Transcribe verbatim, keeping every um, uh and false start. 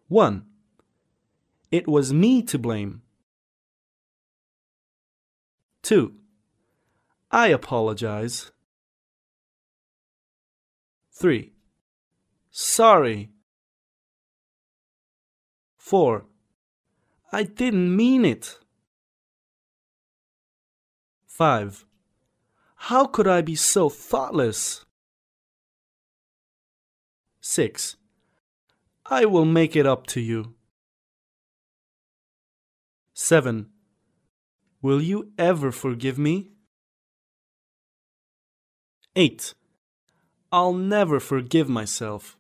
one. It was me to blame. two. I apologize. three. Sorry. four. I didn't mean it. five. How could I be so thoughtless? six. I will make it up to you. seven. Will you ever forgive me? eight. I'll never forgive myself.